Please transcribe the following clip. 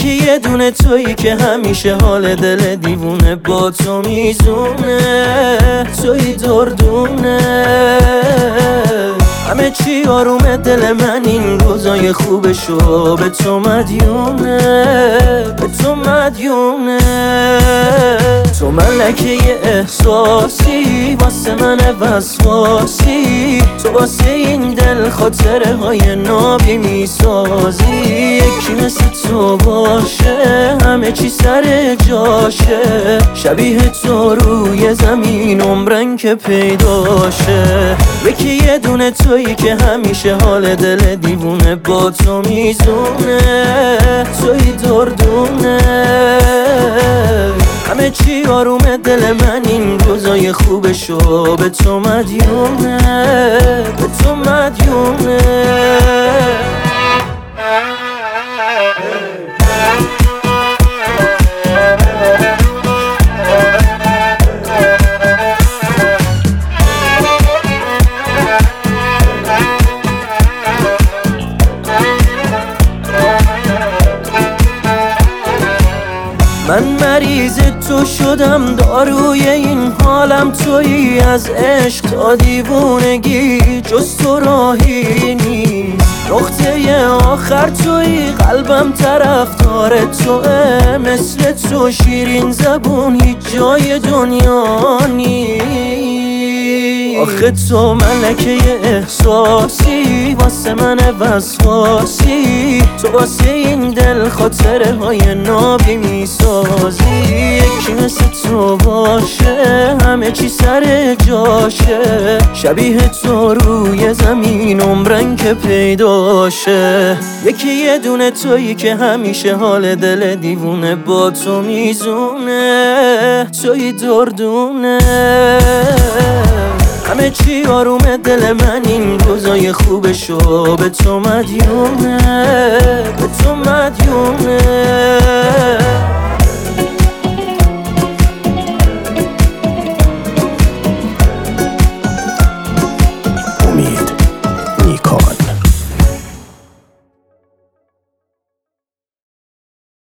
یکی یه دونه تویی که همیشه حال دل دیوونه با تو میزونه، تویی دردونه، همه چی آرومه دل من این روزای خوبشو به تو مدیونه، به تو مدیونه. تو ملکه یه احساسی واسه من وسواسی، تو واسه این دل خاطره های نابی میسازی. یکی مثل تو باشه همه چی سر جاشه، شبیه تو روی زمین عمرن که پیداشه. یکی یه دونه تویی که همیشه حال دل دیوونه با تو میزونه، تویی دردونه، همه چی آرومه دل من این روزای خوبشو به تو مدیونه، به تو مدیونه. من مریض تو شدم، داروی این حالم تویی، از عشق تا دیوونگی جز تو راهی نیست. نقطه آخر تویی، قلبم طرفدار توه، مثل تو شیرین زبون هیچ جای دنیا نیست. آخه تو ملکه احساسی واسه من وسواسی، تو واسه این دل خاطره های نابی میسازی. یکی مثل تو باشه همه چی سر جاشه، شبیه تو روی زمین عمرن که پیداشه. یکی یه دونه تویی که همیشه حال دل دیوونه با تو میزونه، تویی دردونه، همه چی آرومه دل من این روزای خوبشو به تو مدیونه، به تو مدیونه.